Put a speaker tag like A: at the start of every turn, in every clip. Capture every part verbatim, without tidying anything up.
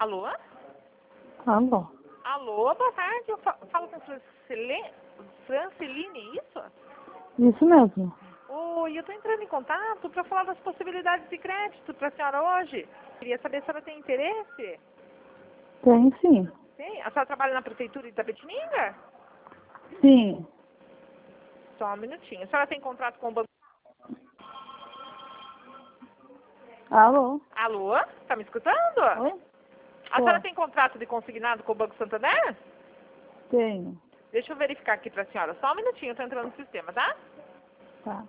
A: Alô?
B: Alô?
A: Alô, boa tarde. Eu fa- falo com a Francile- Franceline, isso?
B: Isso mesmo.
A: Oi, eu estou entrando em contato para falar das possibilidades de crédito para a senhora hoje. Queria saber se a senhora tem interesse.
B: Tem sim.
A: Tem? A senhora trabalha na prefeitura de Itapetininga?
B: Sim.
A: Só um minutinho. A senhora tem contrato com o banco?
B: Alô?
A: Alô? Tá me escutando?
B: Oi?
A: A senhora tem contrato de consignado com o Banco Santander?
B: Tenho.
A: Deixa eu verificar aqui para a senhora. Só um minutinho, eu tô entrando no sistema, tá?
B: Tá.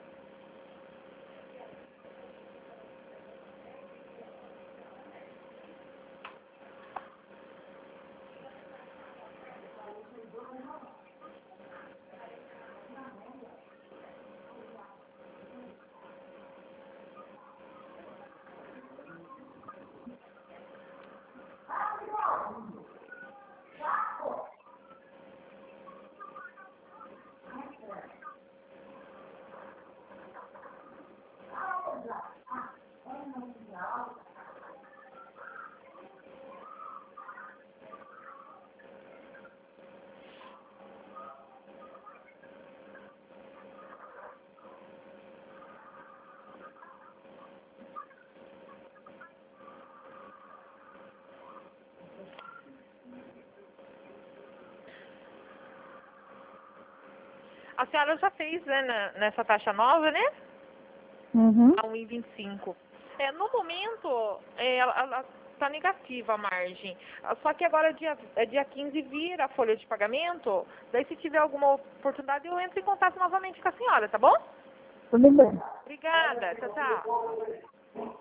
A: A senhora já fez, né, na- nessa taxa nova, né?
B: Uhum.
A: A um e vinte e cinco. É, no momento, é, ela está negativa a margem. Ah, Só que agora, dia, é dia quinze, vira a folha de pagamento. Daí, se tiver alguma oportunidade, eu entro em contato novamente com a senhora, tá bom?
B: Tudo bem.
A: Obrigada. Tchau, tchau.